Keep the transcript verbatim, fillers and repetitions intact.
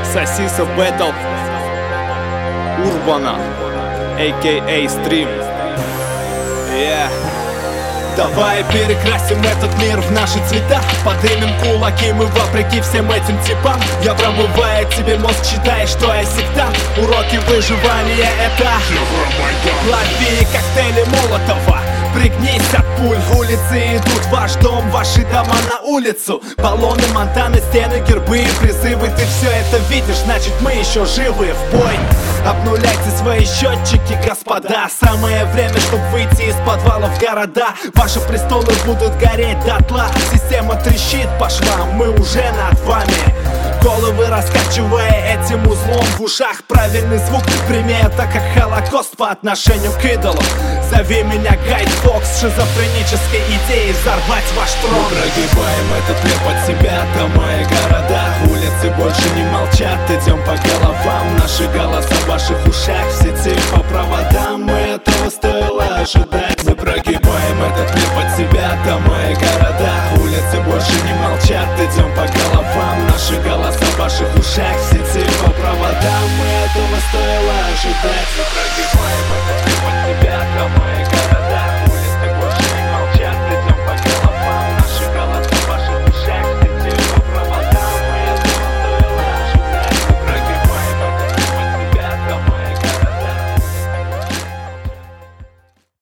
Сосиса Бэтл Урбана, а.к.а. Стрим. Yeah. Давай перекрасим этот мир в наши цвета, поднимем кулаки мы вопреки всем этим типам. Я промываю тебе мозг, считай, что я сектант. Уроки выживания это лови коктейли Молотова. Пригнись от пуль, улицы идут в ваш дом, ваши дома на улицу. Баллоны, Монтаны, стены, гербы и призывы. Ты все это видишь, значит мы еще живы. В бой! Обнуляйте свои счетчики, господа. Самое время, чтобы выйти из подвала в города. Ваши престолы будут гореть дотла. Система трещит по швам, мы уже над вами. Головы раскачивая этим узлом в ушах. Правильный звук прими это как холокост по отношению к идолу. Зови меня Гайд Фокс, шизофренической идеей взорвать ваш трон. Мы прогибаем этот мир под себя, дома и города. Улицы больше не молчат, идем по головам. Наши голоса в ваших ушах, в сети по проводам. И этого стоило ожидать. Мы прогибаем этот мир под себя, дома и города. Улицы больше не молчат, идем по головам. Наши голоса в ваших ушах, в сети по проводам.